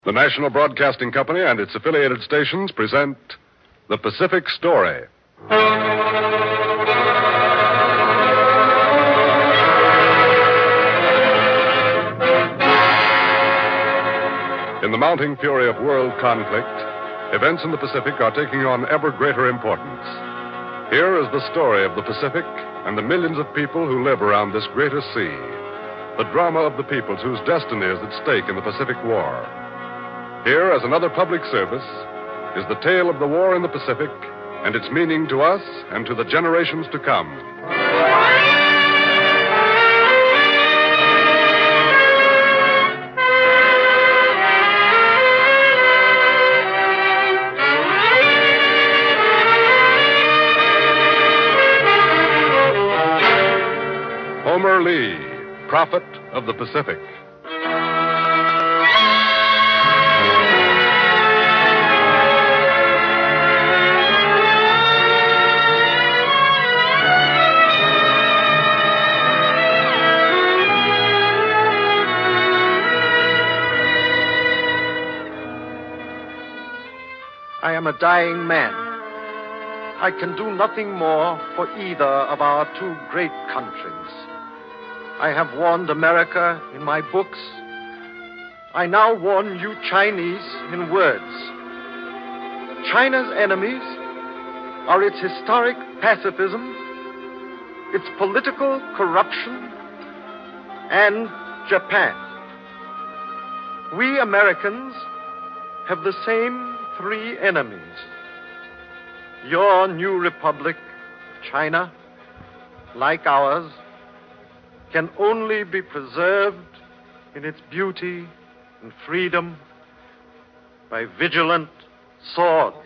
The National Broadcasting Company and its affiliated stations present The Pacific Story. In the mounting fury of world conflict, events in the Pacific are taking on ever greater importance. Here is the story of the Pacific and the millions of people who live around this greatest sea. The drama of the peoples whose destiny is at stake in the Pacific War. Here, as another public service, is the tale of the war in the Pacific and its meaning to us and to the generations to come. Homer Lee, Prophet of the Pacific. I am a dying man. I can do nothing more for either of our two great countries. I have warned America in my books. I now warn you Chinese in words. China's enemies are its historic pacifism, its political corruption, and Japan. We Americans have the same three enemies. Your new republic, China, like ours, can only be preserved in its beauty and freedom by vigilant swords.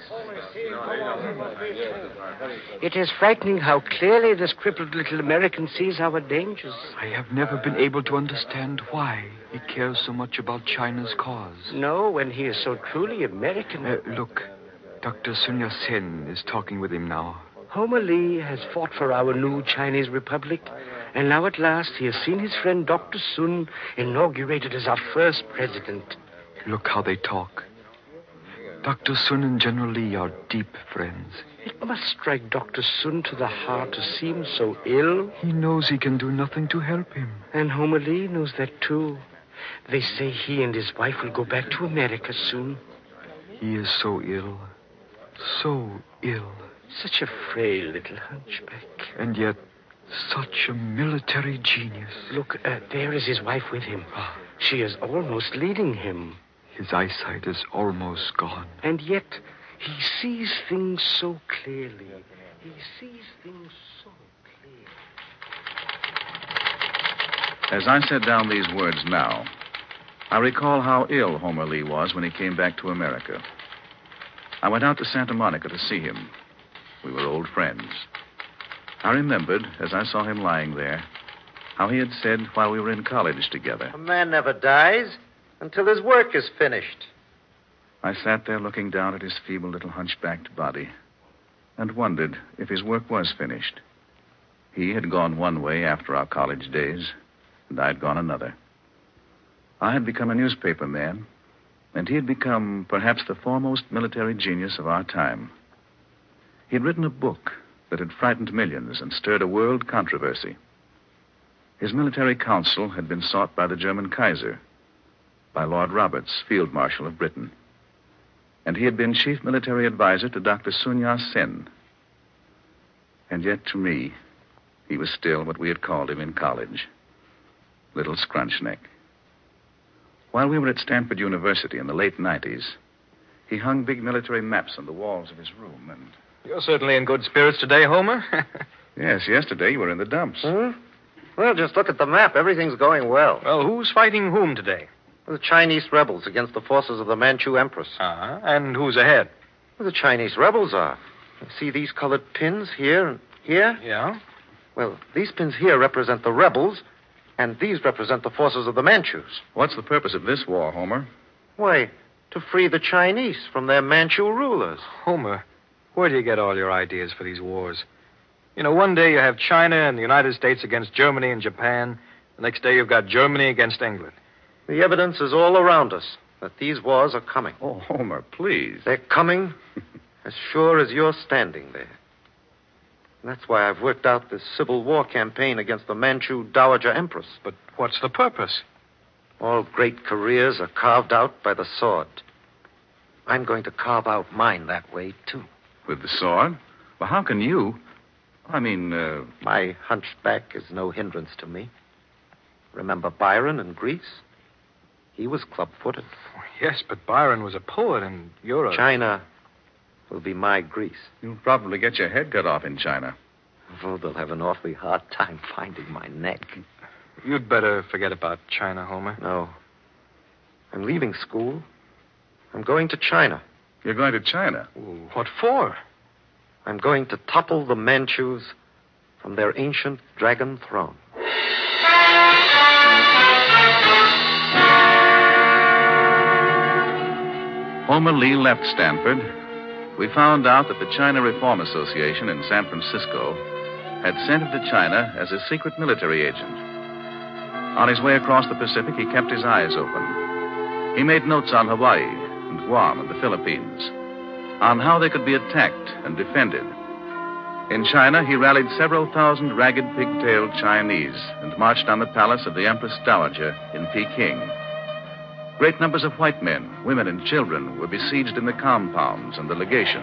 It is frightening how clearly this crippled little American sees our dangers. I have never been able to understand why he cares so much about China's cause. No, when he is so truly American. Look, Dr. Sun Yat-sen is talking with him now. Homer Lee has fought for our new Chinese republic, and now at last he has seen his friend Dr. Sun inaugurated as our first president. Look how they talk. Dr. Sun and General Lee are deep friends. It must strike Dr. Sun to the heart to see him so ill. He knows he can do nothing to help him. And Homer Lee knows that, too. They say he and his wife will go back to America soon. He is so ill. So ill. Such a frail little hunchback. And yet, such a military genius. Look, there is his wife with him. She is almost leading him. His eyesight is almost gone. And yet, he sees things so clearly. He sees things so clearly. As I set down these words now, I recall how ill Homer Lee was when he came back to America. I went out to Santa Monica to see him. We were old friends. I remembered, as I saw him lying there, how he had said while we were in college together. A man never dies until his work is finished. I sat there looking down at his feeble little hunchbacked body and wondered if his work was finished. He had gone one way after our college days, and I'd gone another. I had become a newspaper man, and he had become perhaps the foremost military genius of our time. He had written a book that had frightened millions and stirred a world controversy. His military counsel had been sought by the German Kaiser, by Lord Roberts, Field Marshal of Britain. And he had been chief military advisor to Dr. Sun Yat-sen. And yet, to me, he was still what we had called him in college, Little Scrunchneck. While we were at Stanford University in the late 90s, he hung big military maps on the walls of his room and... You're certainly in good spirits today, Homer. Yes, yesterday you were in the dumps. Well, just look at the map. Everything's going well. Well, who's fighting whom today? The Chinese rebels against the forces of the Manchu Empress. And who's ahead? Well, the Chinese rebels are. See these colored pins here and here? Yeah? Well, these pins here represent the rebels, and these represent the forces of the Manchus. What's the purpose of this war, Homer? Why, to free the Chinese from their Manchu rulers. Homer, where do you get all your ideas for these wars? You know, one day you have China and the United States against Germany and Japan. The next day you've got Germany against England. The evidence is all around us. that these wars are coming. Oh, Homer, please. They're coming as sure as you're standing there. And that's why I've worked out this civil war campaign against the Manchu Dowager Empress. But what's the purpose? All great careers are carved out by the sword. I'm going to carve out mine that way, too. With the sword? Well, how can you? My hunchback is no hindrance to me. Remember Byron in Greece? He was club-footed. Yes, but Byron was a poet, and you're a... China will be my Greece. You'll probably get your head cut off in China. Oh, they'll have an awfully hard time finding my neck. You'd better forget about China, Homer. No. I'm leaving school. I'm going to China. You're going to China? What for? I'm going to topple the Manchus from their ancient dragon throne. Homer Lee left Stanford. We found out that the China Reform Association in San Francisco had sent him to China as a secret military agent. On his way across the Pacific, he kept his eyes open. He made notes on Hawaii and Guam and the Philippines, on how they could be attacked and defended. In China, he rallied several thousand ragged, pigtailed Chinese and marched on the palace of the Empress Dowager in Peking. Great numbers of white men, women, and children were besieged in the compounds and the legations.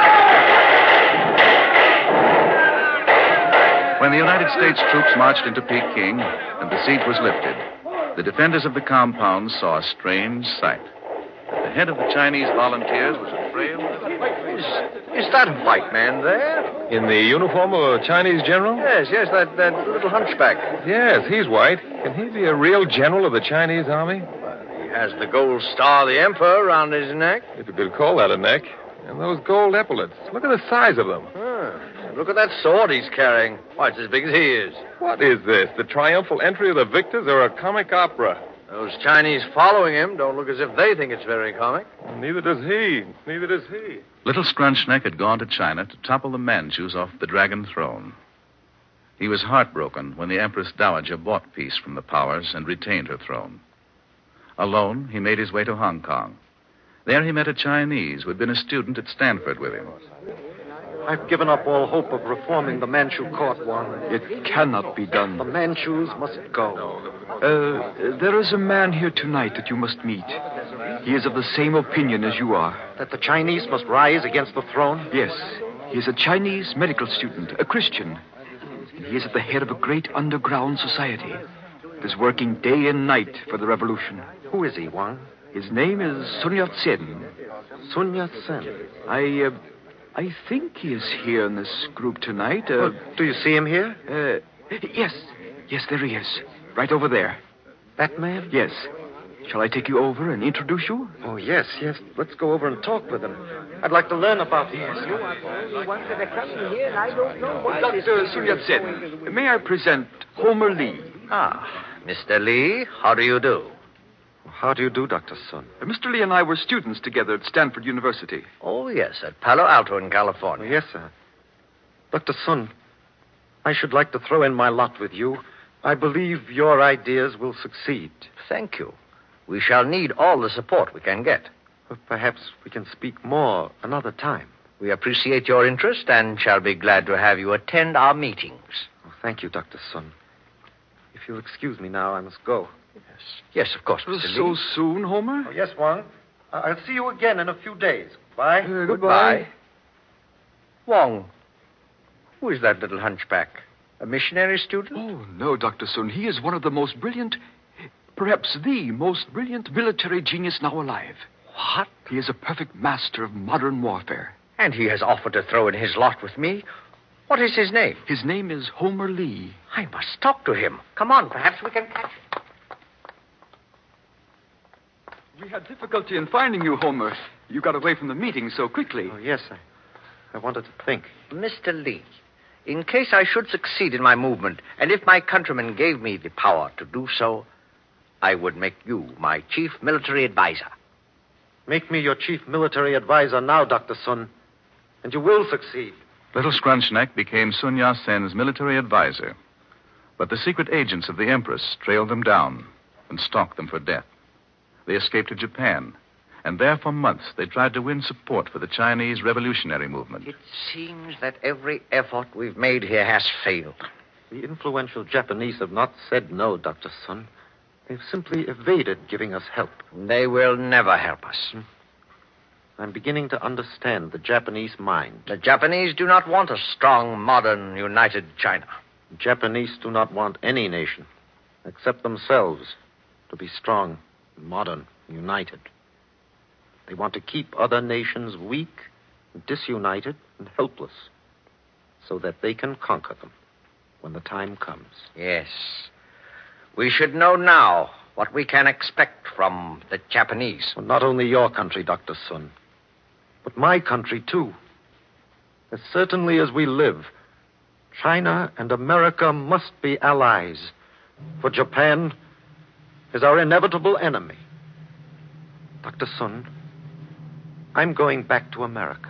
When the United States troops marched into Peking and the siege was lifted, the defenders of the compounds saw a strange sight. At the head of the Chinese volunteers was a frail... Is that a white man there? In the uniform of a Chinese general? Yes, that little hunchback. Yes, he's white. Can he be a real general of the Chinese army? He has the gold star of the emperor around his neck. If you could call that a neck. And those gold epaulets. Look at the size of them. Look at that sword he's carrying. Why, it's as big as he is. What is this? The triumphal entry of the victors or a comic opera? Those Chinese following him don't look as if they think it's very comic. Neither does he. Little Scrunchneck had gone to China to topple the Manchus off the dragon throne. He was heartbroken when the Empress Dowager bought peace from the powers and retained her throne. Alone, he made his way to Hong Kong. There he met a Chinese who had been a student at Stanford with him. I've given up all hope of reforming the Manchu court, Wang. It cannot be done. The Manchus must go. There is a man here tonight that you must meet. He is of the same opinion as you are. That the Chinese must rise against the throne? Yes. He is a Chinese medical student, a Christian. He is at the head of a great underground society. It is working day and night for the revolution. Who is he, Wang? His name is Sun Yat-sen. Sun Yat-sen. I think he is here in this group tonight. Do you see him here? Yes. Yes, there he is. Right over there. That man? Yes. Shall I take you over and introduce you? Oh, yes. Let's go over and talk with him. I'd like to learn about him. Dr. Sun Yat-sen, may I present Homer Lee? Mr. Lee, how do you do? How do you do, Dr. Sun? Mr. Lee and I were students together at Stanford University. Oh, yes, at Palo Alto in California. Yes, sir. Dr. Sun, I should like to throw in my lot with you. I believe your ideas will succeed. Thank you. We shall need all the support we can get. But perhaps we can speak more another time. We appreciate your interest and shall be glad to have you attend our meetings. Oh, thank you, Dr. Sun. If you'll excuse me now, I must go. Yes, of course, Mr. Lee. So soon, Homer? Oh, yes, Wang. I'll see you again in a few days. Bye. Goodbye. Wong, who is that little hunchback? A missionary student? Oh, no, Dr. Sun. He is one of the most brilliant, perhaps the most brilliant military genius now alive. What? He is a perfect master of modern warfare. And he has offered to throw in his lot with me. What is his name? His name is Homer Lee. I must talk to him. Come on, perhaps we can catch him. We had difficulty in finding you, Homer. You got away from the meeting so quickly. Oh, yes, I wanted to think. Mr. Lee, in case I should succeed in my movement, and if my countrymen gave me the power to do so, I would make you my chief military advisor. Make me your chief military advisor now, Dr. Sun, and you will succeed. Little Scrunchneck became Sun Yat-sen's military advisor. But the secret agents of the Empress trailed them down and stalked them for death. they escaped to Japan. And there for months they tried to win support for the Chinese revolutionary movement. It seems that every effort we've made here has failed. The influential Japanese have not said no, Dr. Sun. They've simply evaded giving us help. They will never help us. I'm beginning to understand the Japanese mind. The Japanese do not want a strong, modern, united China. The Japanese do not want any nation, except themselves, to be strong, modern, united. They want to keep other nations weak, disunited, and helpless, so that they can conquer them when the time comes. Yes. We should know now what we can expect from the Japanese. Well, not only your country, Dr. Sun, but my country, too. As certainly as we live, China and America must be allies, for Japan is our inevitable enemy. Dr. Sun, I'm going back to America.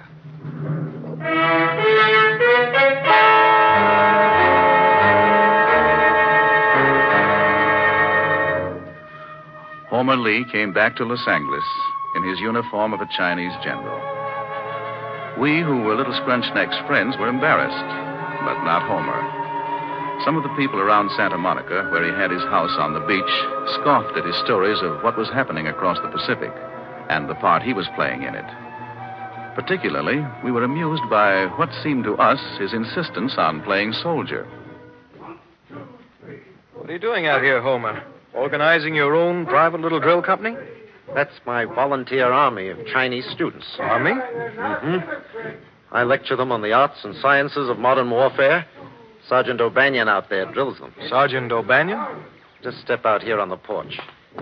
Homer Lee came back to Los Angeles in his uniform of a Chinese general. We, who were Little Scrunchneck's friends, were embarrassed, but not Homer. Some of the people around Santa Monica, where he had his house on the beach, scoffed at his stories of what was happening across the Pacific and the part he was playing in it. Particularly, we were amused by what seemed to us his insistence on playing soldier. What are you doing out here, Homer? Organizing your own private little drill company? That's my volunteer army of Chinese students. Army? Mm-hmm. I lecture them on the arts and sciences of modern warfare. Sergeant O'Banion out there drills them. Sergeant O'Banion? Just step out here on the porch.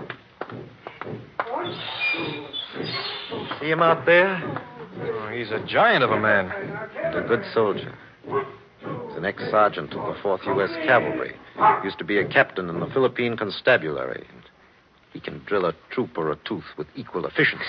See him out there? Oh, he's a giant of a man. And a good soldier. He's an ex-sergeant of the 4th U.S. Cavalry. Used to be a captain in the Philippine Constabulary. And he can drill a troop or a tooth with equal efficiency.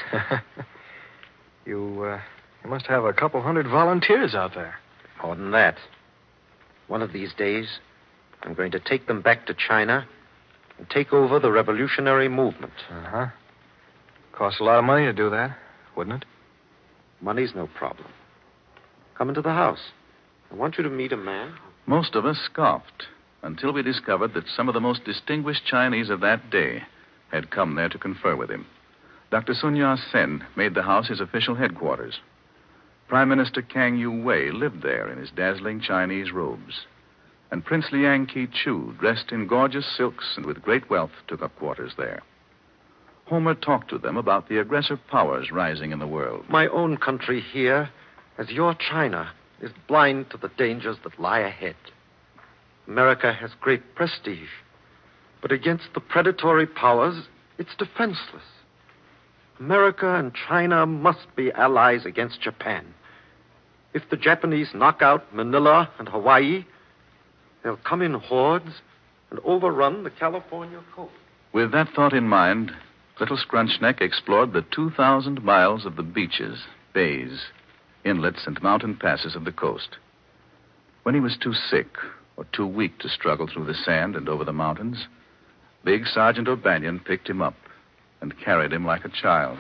You must have a couple hundred volunteers out there. More than that. One of these days, I'm going to take them back to China and take over the revolutionary movement. Uh-huh. Costs a lot of money to do that, wouldn't it? Money's no problem. Come into the house. I want you to meet a man. Most of us scoffed until we discovered that some of the most distinguished Chinese of that day had come there to confer with him. Dr. Sun Yat-sen made the house his official headquarters. Prime Minister Kang Yu-wei lived there in his dazzling Chinese robes. And Prince Liang Ki-chu, dressed in gorgeous silks and with great wealth, took up quarters there. Homer talked to them about the aggressive powers rising in the world. My own country here, as your China, is blind to the dangers that lie ahead. America has great prestige, but against the predatory powers, it's defenseless. America and China must be allies against Japan. If the Japanese knock out Manila and Hawaii, they'll come in hordes and overrun the California coast. With that thought in mind, Little Scrunchneck explored the 2,000 miles of the beaches, bays, inlets, and mountain passes of the coast. When he was too sick or too weak to struggle through the sand and over the mountains, big Sergeant O'Banion picked him up and carried him like a child.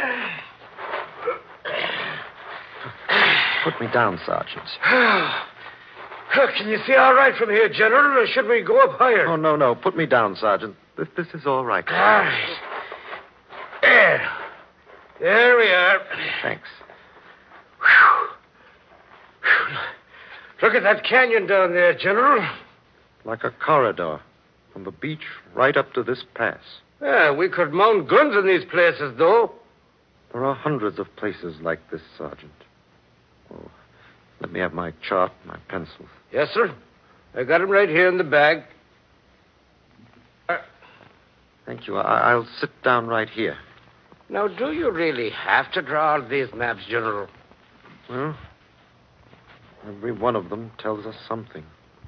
Put me down, Sergeant. Can you see all right from here, General, or should we go up higher? Oh, no. Put me down, Sergeant. This is all right. All right. There we are. Thanks. Look at that canyon down there, General. Like a corridor from the beach right up to this pass. Yeah, we could mount guns in these places, though. There are hundreds of places like this, Sergeant. Oh, let me have my chart, my pencils. Yes, sir. I got them right here in the bag. Thank you. I'll sit down right here. Now, do you really have to draw all these maps, General? Well, every one of them tells us something.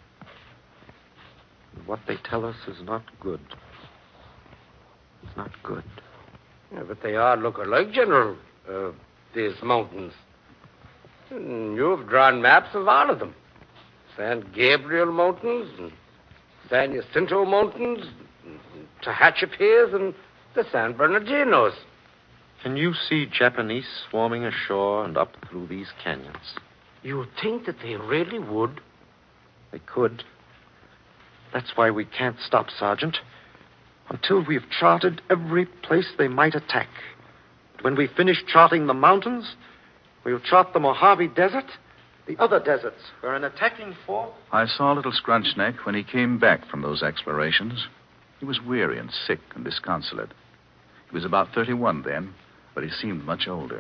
And what they tell us is not good. It's not good. Yeah, but they all look alike, General, these mountains. You've drawn maps of all of them. San Gabriel Mountains, and San Jacinto Mountains, and Tehachapi's, and The San Bernardinos. Can you see Japanese swarming ashore and up through these canyons? You think that they really would? They could. That's why we can't stop, Sergeant. Until we've charted every place they might attack. When we finish charting the mountains, we'll chart the Mojave Desert, the other deserts, where an attacking force... I saw little Scrunchneck when he came back from those explorations. He was weary and sick and disconsolate. He was about 31 then, but he seemed much older.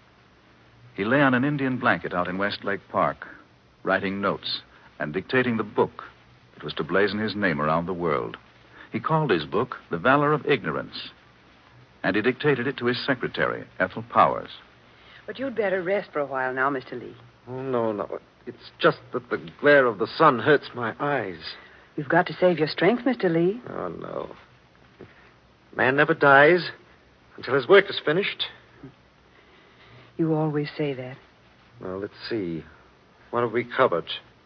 He lay on an Indian blanket out in Westlake Park, writing notes and dictating the book that was to blazon his name around the world. He called his book The Valor of Ignorance, and he dictated it to his secretary, Ethel Powers. But you'd better rest for a while now, Mr. Lee. Oh, no. It's just that the glare of the sun hurts my eyes. You've got to save your strength, Mr. Lee. Oh, no. Man never dies until his work is finished. You always say that. Well, let's see. What have we covered?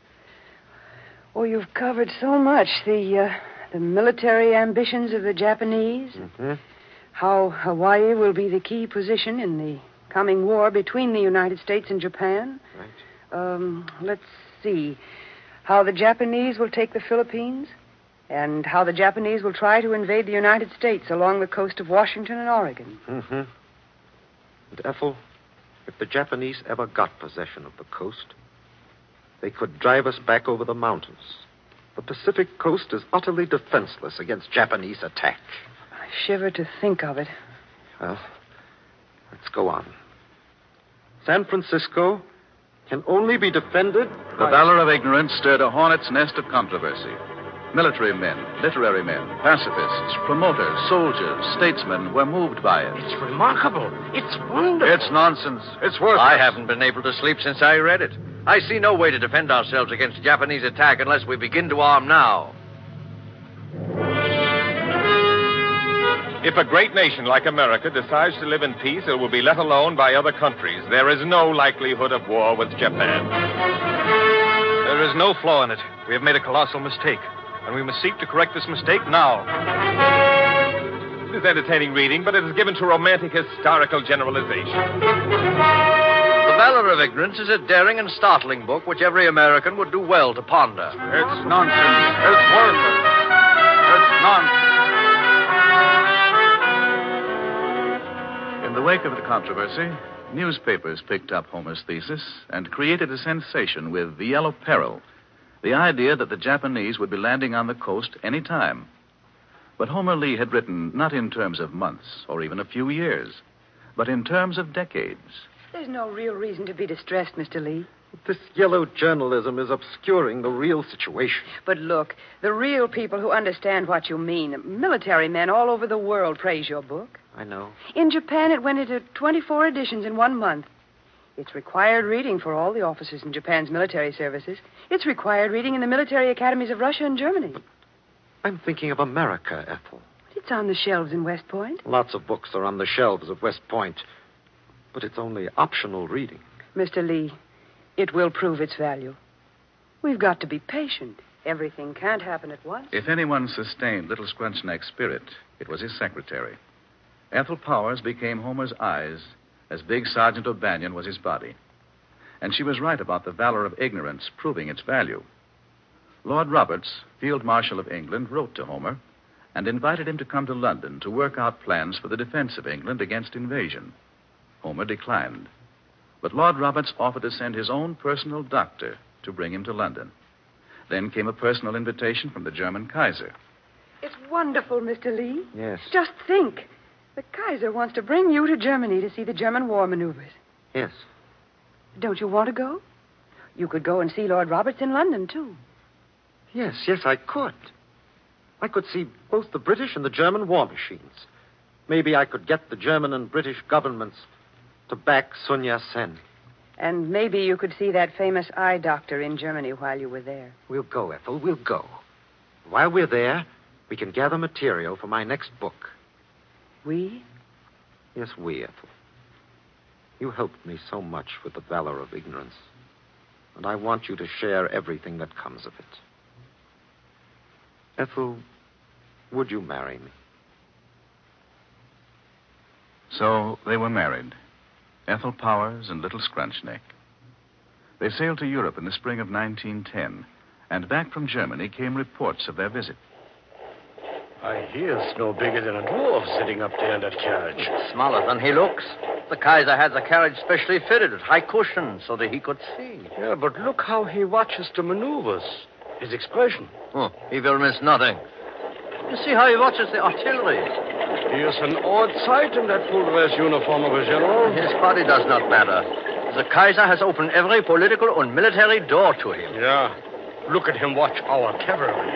Oh, you've covered so much. The military ambitions of the Japanese. Mm-hmm. How Hawaii will be the key position in the coming war between the United States and Japan. Right. Let's see. How the Japanese will take the Philippines, and how the Japanese will try to invade the United States along the coast of Washington and Oregon. Mm-hmm. And Ethel, if the Japanese ever got possession of the coast, they could drive us back over the mountains. The Pacific coast is utterly defenseless against Japanese attack. I shiver to think of it. Well, let's go on. San Francisco can only be defended The by... Valor of Ignorance stirred a hornet's nest of controversy. Military men, literary men, pacifists, promoters, soldiers, statesmen were moved by it. It's remarkable. It's wonderful. It's nonsense. It's worthless. I haven't been able to sleep since I read it. I see no way to defend ourselves against Japanese attack unless we begin to arm now. If a great nation like America decides to live in peace, it will be let alone by other countries. There is no likelihood of war with Japan. There is no flaw in it. We have made a colossal mistake, and we must seek to correct this mistake now. It is entertaining reading, but it is given to romantic historical generalization. The Valor of Ignorance is a daring and startling book which every American would do well to ponder. It's nonsense. It's worthless. It's nonsense. In the wake of the controversy, newspapers picked up Homer's thesis and created a sensation with The Yellow Peril, the idea that the Japanese would be landing on the coast any time. But Homer Lee had written not in terms of months or even a few years, but in terms of decades. There's no real reason to be distressed, Mr. Lee. This yellow journalism is obscuring the real situation. But look, the real people who understand what you mean, military men all over the world, praise your book. I know. In Japan, it went into 24 editions in 1 month. It's required reading for all the officers in Japan's military services. It's required reading in the military academies of Russia and Germany. But I'm thinking of America, Ethel. It's on the shelves in West Point. Lots of books are on the shelves of West Point, but it's only optional reading. Mr. Lee, it will prove its value. We've got to be patient. Everything can't happen at once. If anyone sustained little Scrunchneck's spirit, it was his secretary. Ethel Powers became Homer's eyes, as big Sergeant O'Banion was his body. And she was right about the Valor of Ignorance proving its value. Lord Roberts, Field Marshal of England, wrote to Homer and invited him to come to London to work out plans for the defense of England against invasion. Homer declined. But Lord Roberts offered to send his own personal doctor to bring him to London. Then came a personal invitation from the German Kaiser. It's wonderful, Mr. Lee. Yes. Just think. The Kaiser wants to bring you to Germany to see the German war maneuvers. Yes. Don't you want to go? You could go and see Lord Roberts in London, too. Yes, I could. I could see both the British and the German war machines. Maybe I could get the German and British governments to back Sun Yat-sen. And maybe you could see that famous eye doctor in Germany while you were there. We'll go, Ethel, we'll go. While we're there, we can gather material for my next book. We? Yes, we, Ethel. You helped me so much with the Valor of Ignorance, and I want you to share everything that comes of it. Ethel, would you marry me? So they were married, Ethel Powers and little Scrunchneck. They sailed to Europe in the spring of 1910, and back from Germany came reports of their visit. I hear it's no bigger than a dwarf sitting up there in that carriage. Smaller than he looks. The Kaiser had the carriage specially fitted with high cushions so that he could see. Yeah, but look how he watches the maneuvers. His expression. Oh, he will miss nothing. You see how he watches the artillery. He is an odd sight in that full-dress uniform of a general. His body does not matter. The Kaiser has opened every political and military door to him. Yeah. Look at him watch our cavalry.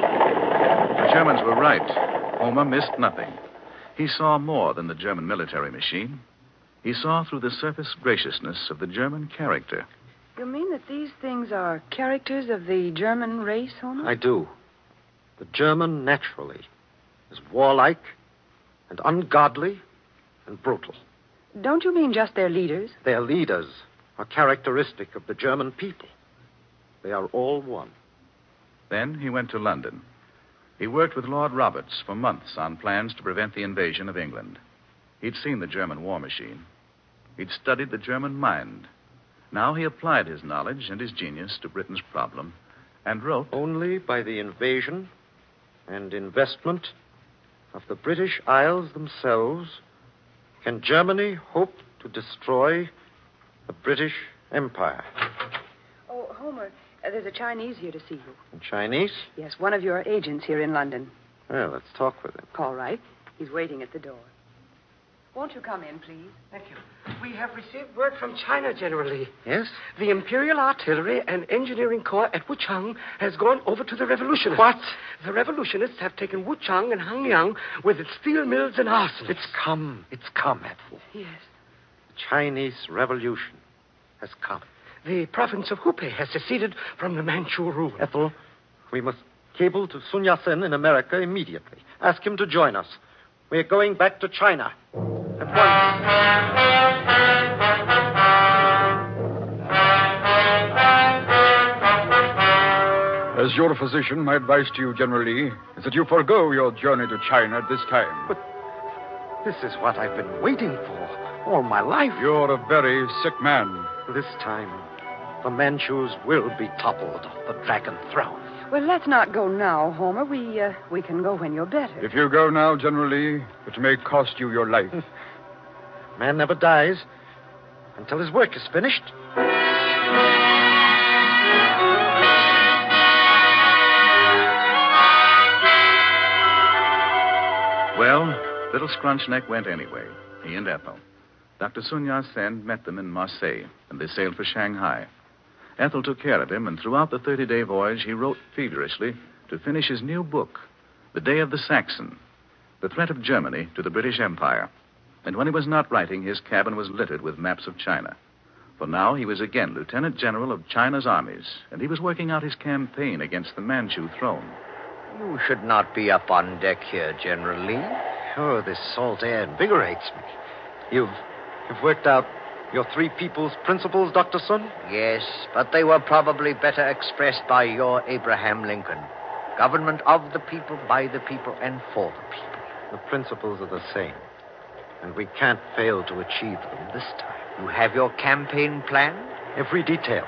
The Germans were right. Homer missed nothing. He saw more than the German military machine. He saw through the surface graciousness of the German character. You mean that these things are characters of the German race, Homer? I do. The German, naturally, is warlike and ungodly and brutal. Don't you mean just their leaders? Their leaders are characteristic of the German people. They are all one. Then he went to London. He worked with Lord Roberts for months on plans to prevent the invasion of England. He'd seen the German war machine. He'd studied the German mind. Now he applied his knowledge and his genius to Britain's problem and wrote... Only by the invasion and investment of the British Isles themselves can Germany hope to destroy the British Empire. Oh, Homer, there's a Chinese here to see you. In Chinese? Yes, one of your agents here in London. Well, let's talk with him. All right. He's waiting at the door. Won't you come in, please? Thank you. We have received word from China, General Lee. Yes? The Imperial Artillery and Engineering Corps at Wuchang has gone over to the revolutionists. What? The revolutionists have taken Wuchang and Hanyang with its steel mills and arsenals. It's come, Ethel. Yes. The Chinese Revolution has come. The province of Hubei has seceded from the Manchu rule. Ethel, we must cable to Sun Yat-sen in America immediately. Ask him to join us. We're going back to China. At once. As your physician, my advice to you, General Lee, is that you forego your journey to China at this time. But this is what I've been waiting for all my life. You're a very sick man. This time, the Manchus will be toppled off the dragon throne. Well, let's not go now, Homer. We can go when you're better. If you go now, General Lee, it may cost you your life. Man never dies until his work is finished. Well, little Scrunchneck went anyway, he and Ethel. Dr. Sun Yat-sen met them in Marseille, and they sailed for Shanghai. Ethel took care of him, and throughout the 30-day voyage, he wrote feverishly to finish his new book, The Day of the Saxon, the threat of Germany to the British Empire. And when he was not writing, his cabin was littered with maps of China. For now, he was again Lieutenant General of China's armies, and he was working out his campaign against the Manchu throne. You should not be up on deck here, General Lee. Oh, this salt air invigorates me. You've worked out your three people's principles, Dr. Sun? Yes, but they were probably better expressed by your Abraham Lincoln. Government of the people, by the people, and for the people. The principles are the same, and we can't fail to achieve them this time. You have your campaign planned? Every detail.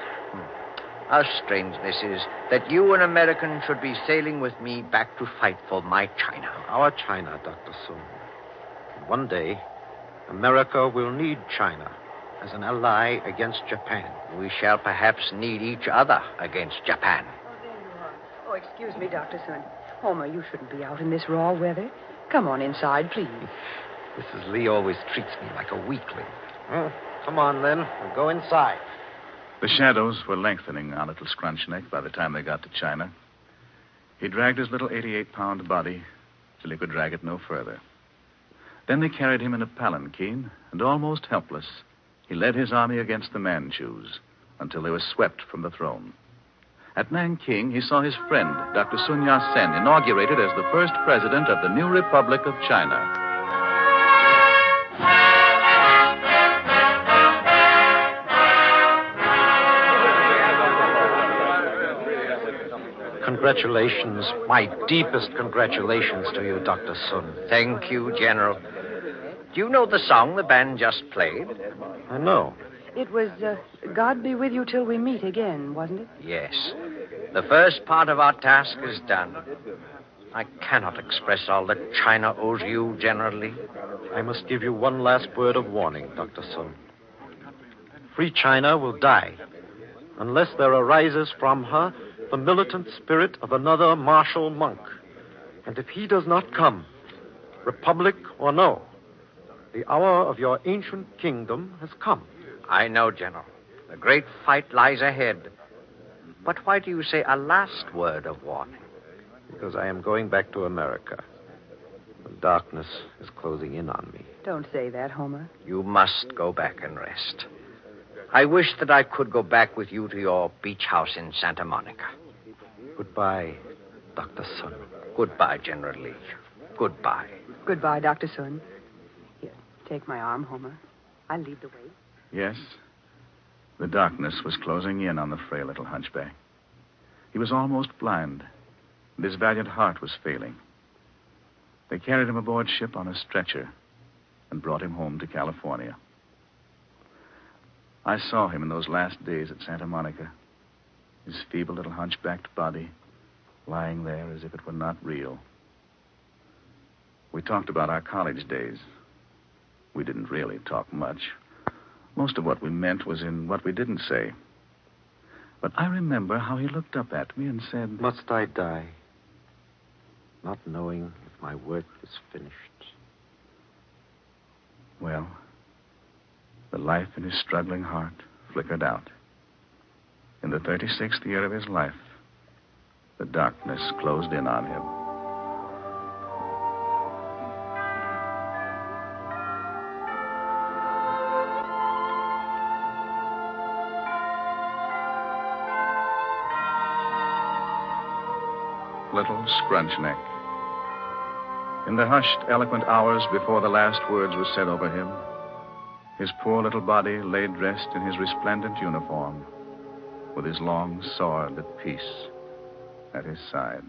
How strange this is that you, an American, should be sailing with me back to fight for my China. Our China, Dr. Sun. One day, America will need China as an ally against Japan. We shall perhaps need each other against Japan. Oh, there you are. Oh, excuse me, Dr. Sun. Homer, you shouldn't be out in this raw weather. Come on inside, please. Mrs. Lee always treats me like a weakling. Well, come on, then. We'll go inside. The shadows were lengthening on little Scrunchneck by the time they got to China. He dragged his little 88-pound body till he could drag it no further. Then they carried him in a palanquin, and almost helpless, he led his army against the Manchus until they were swept from the throne. At Nanking, he saw his friend, Dr. Sun Yat-sen, inaugurated as the first president of the new Republic of China. Congratulations, my deepest congratulations to you, Dr. Sun. Thank you, General. Do you know the song the band just played? I know. It was God Be With You Till We Meet Again, wasn't it? Yes. The first part of our task is done. I cannot express all that China owes you, General Lee. I must give you one last word of warning, Dr. Sun. Free China will die unless there arises from her the militant spirit of another martial monk. And if he does not come, republic or no, the hour of your ancient kingdom has come. I know, General. The great fight lies ahead. But why do you say a last word of warning? Because I am going back to America. The darkness is closing in on me. Don't say that, Homer. You must go back and rest. I wish that I could go back with you to your beach house in Santa Monica. Goodbye, Dr. Sun. Goodbye, General Lee. Goodbye. Goodbye, Dr. Sun. Here, take my arm, Homer. I'll lead the way. Yes. The darkness was closing in on the frail little hunchback. He was almost blind, and his valiant heart was failing. They carried him aboard ship on a stretcher and brought him home to California. I saw him in those last days at Santa Monica, his feeble little hunchbacked body lying there as if it were not real. We talked about our college days. We didn't really talk much. Most of what we meant was in what we didn't say. But I remember how he looked up at me and said, Must I die, not knowing if my work is finished? Well, the life in his struggling heart flickered out. In the 36th year of his life, the darkness closed in on him. Little Scrunchneck. In the hushed, eloquent hours before the last words were said over him, his poor little body lay dressed in his resplendent uniform, with his long sword at peace at his side.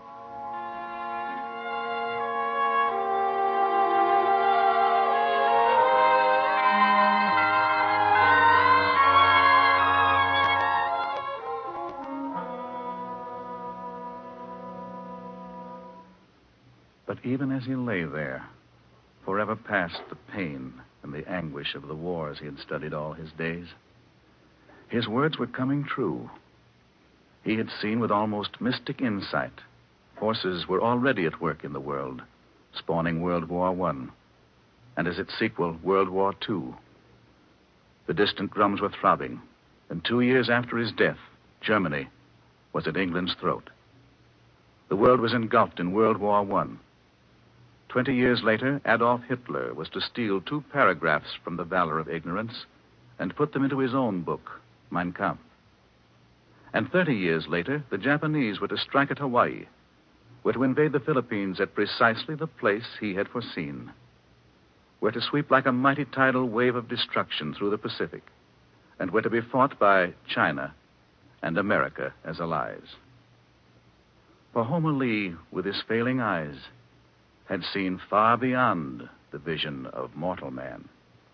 But even as he lay there, forever past the pain and the anguish of the wars he had studied all his days, his words were coming true. He had seen with almost mystic insight forces were already at work in the world, spawning World War I, and as its sequel, World War II. The distant drums were throbbing, and 2 years after his death, Germany was at England's throat. The world was engulfed in World War I. 20 years later, Adolf Hitler was to steal 2 paragraphs from The Valor of Ignorance and put them into his own book, Mein Kampf. And 30 years later, the Japanese were to strike at Hawaii, were to invade the Philippines at precisely the place he had foreseen, were to sweep like a mighty tidal wave of destruction through the Pacific, and were to be fought by China and America as allies. For Homer Lee, with his failing eyes, had seen far beyond the vision of mortal man.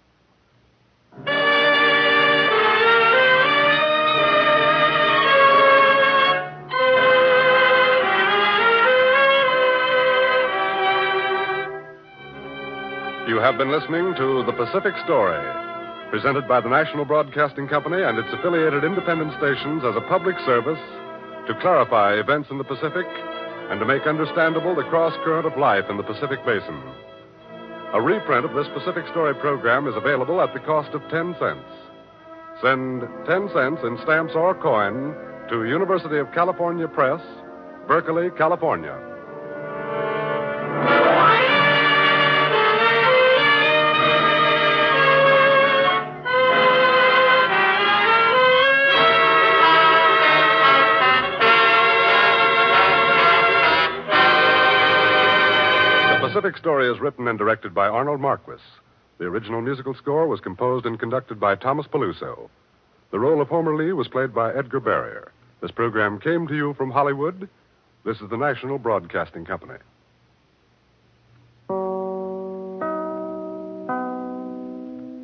You have been listening to The Pacific Story, presented by the National Broadcasting Company and its affiliated independent stations as a public service to clarify events in the Pacific and to make understandable the cross-current of life in the Pacific Basin. A reprint of this Pacific Story program is available at the cost of 10 cents. Send 10 cents in stamps or coin to University of California Press, Berkeley, California. Pacific Story is written and directed by Arnold Marquis. The original musical score was composed and conducted by Thomas Peluso. The role of Homer Lee was played by Edgar Barrier. This program came to you from Hollywood. This is the National Broadcasting Company.